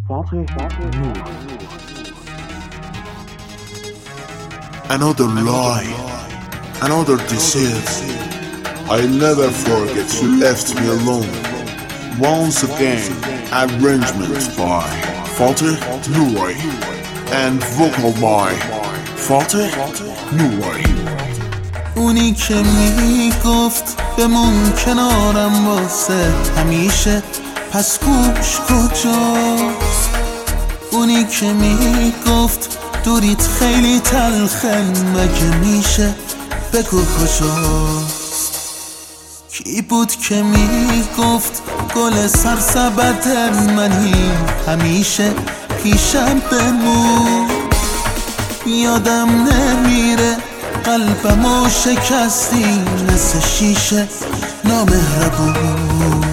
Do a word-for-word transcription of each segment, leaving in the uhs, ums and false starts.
Another lie, another deceit. I'll never forget you left me alone. Once again, arrangement by Fateh Nouri and vocal by Fateh Nouri. اونی که میگفت بمون کنارم واسه همیشه، پس گوش کجاست؟ اونی که میگفت دوریت خیلی تلخه، مگه میشه بگو کجاست؟ کی بود که میگفت گل سرسبد منی، همیشه پیشم بمون؟ یادم نمیره قلبمو شکستی مثل شیشه نامهربون.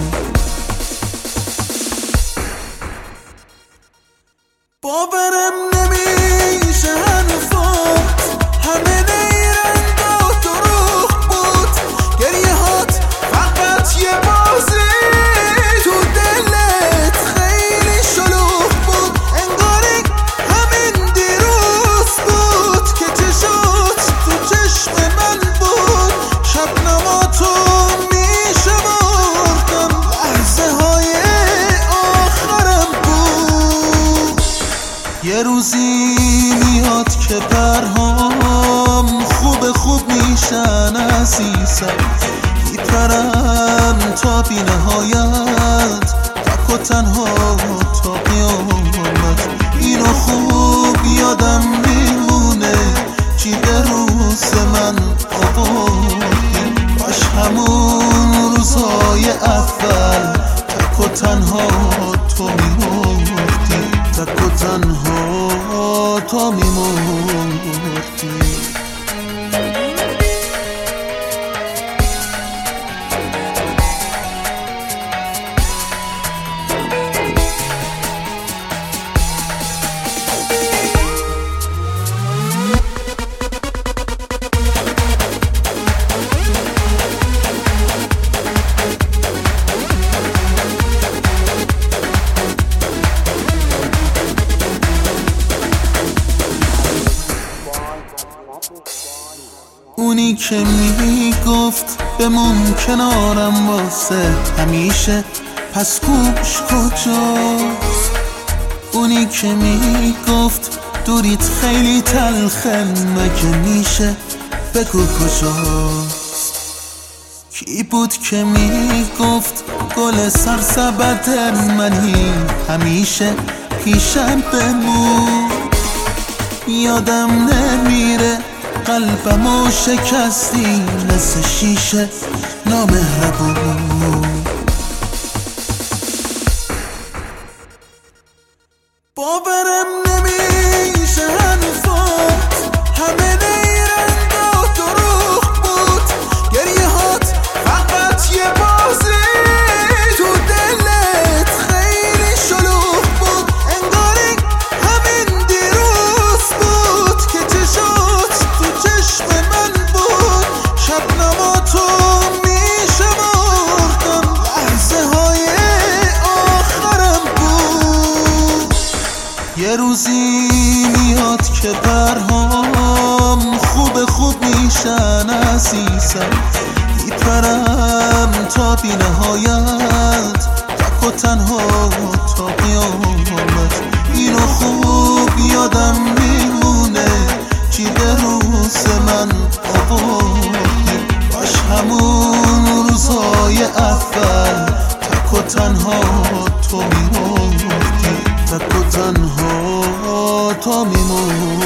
باورم نمیشه هنوزات همه نیرنگ و دروغ بود، گریه هات فقط یه بازی تو دلت خیلی شلوغ بود. انگاری همین دیروز بود که چشات تو چشم من بود. شب نماتو میشمردم، لحظه های آخرم بود. یه روزی میاد که پرهام خوب خوب میشن عزیزم، میپرم تا بی نهایت، تک و تنها تا قیامت. اینو خوب یادم میمونه چی به روز من آوردی، باش همون روزهای اول تک و تنها تو میمردی، تک و تنها تو میمردی. اونی که میگفت بمون کنارم واسه همیشه، پس گوش کجاست؟ اونی که میگفت دوریت خیلی تلخه، مگه میشه بگو کجاست؟ کی بود که میگفت گل سرسبد منی، همیشه پیشم بمون؟ یادم نمیره قلبمو شکستی مثل شیشه نامهربون. باورم نمیشه هنوزات همه نیرنگ و دروغ بود، گریه هات فقط یه بازی تو دلت خیلی شلوغ بود. انگاری همین دیروز بود که چشات تو چشم من بود. شب نماتو میشمردم، لحظه های آخرم بود. یه روزی میاد که پرهام خوب خوب میشن عزیزم، میپرم تا بی نهایت، تک و تنها تا قیامت. اینو خوب یادم میمونه چی به روز من آوردی، باش همون روزهای اول تک و تنها تو میمردی، تک و تنها تو میمردی.